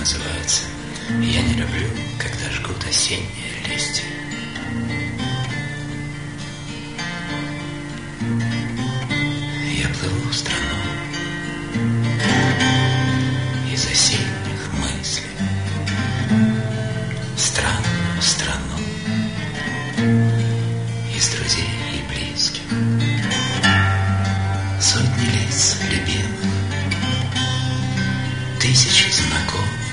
называется «Я не люблю, когда жгут осенние листья». Я плыву в страну из осенних мыслей, в странную страну из друзей и близких, сотни лиц любимых, тысячи знакомых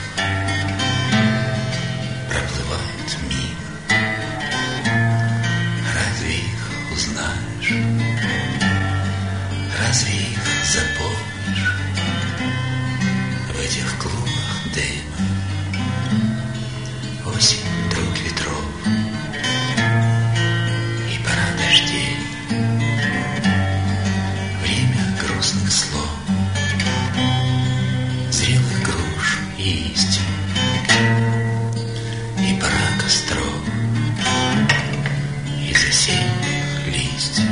проплывают мимо. Разве их узнаешь? Разве их запомнишь в этих клубах дыма? Осень, друг ветров и пора дождей, время грустных слов, зрелых груш и истин, и пора костров из осенних листьев.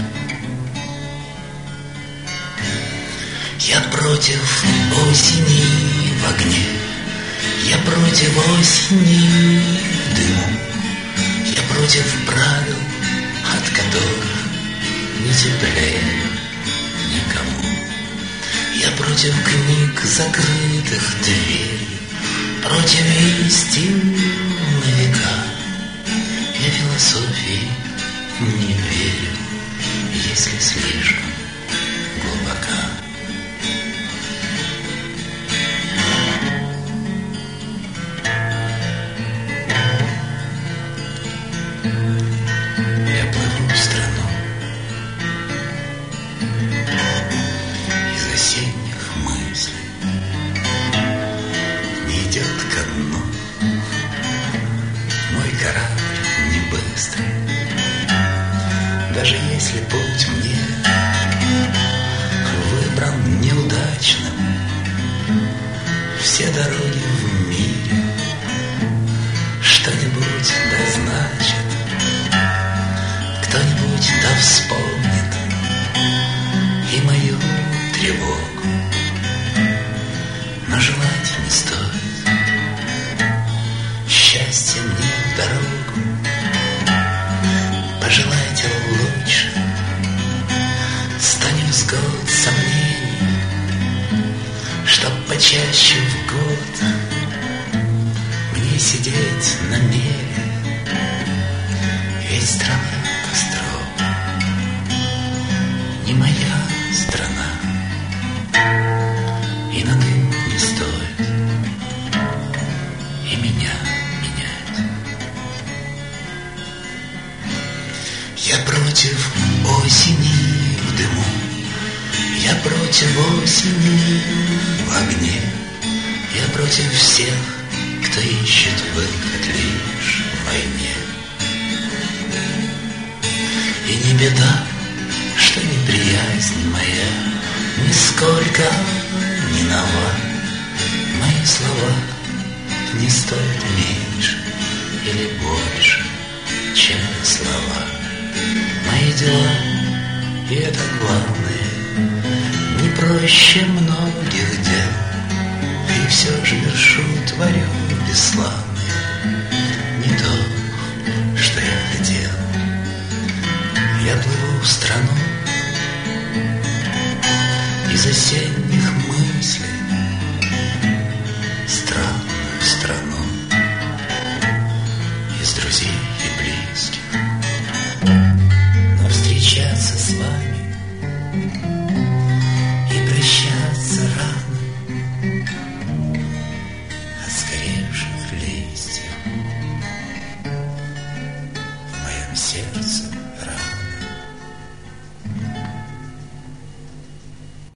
Я против осени в огне, я против осени в дыму, я против правил, от которых не теплее никому. Я против книг, закрытых дверей, против истин на века. Я философии не верю, если слишком глубока. Я плыву в страну из осенних мыслей, не идет ко дну мой корабль не быстрый. Даже если путь мне выбран неудачным, все дороги в мире что-нибудь да значат. Кто-нибудь да вспомнит и мою тревогу, но желать не стоит счастья мне в дорогу. Пожелайте лучше, станет взгод сомнений, чтоб почаще в год мне сидеть на мере, ведь страна костров не моя страна, и на дым не стоит и меня менять. Я против осени в дыму, я против осени в огне, я против всех, кто ищет выход лишь в войне. И не беда, что неприязнь моя нисколько не нова. Мои слова не стоят меньше или больше, чем слова. Мои дела, и это главное, не проще многих дел. И все же вершу, творю бесславное, не то, что я хотел. Я плыву в страну из осенних мыслей,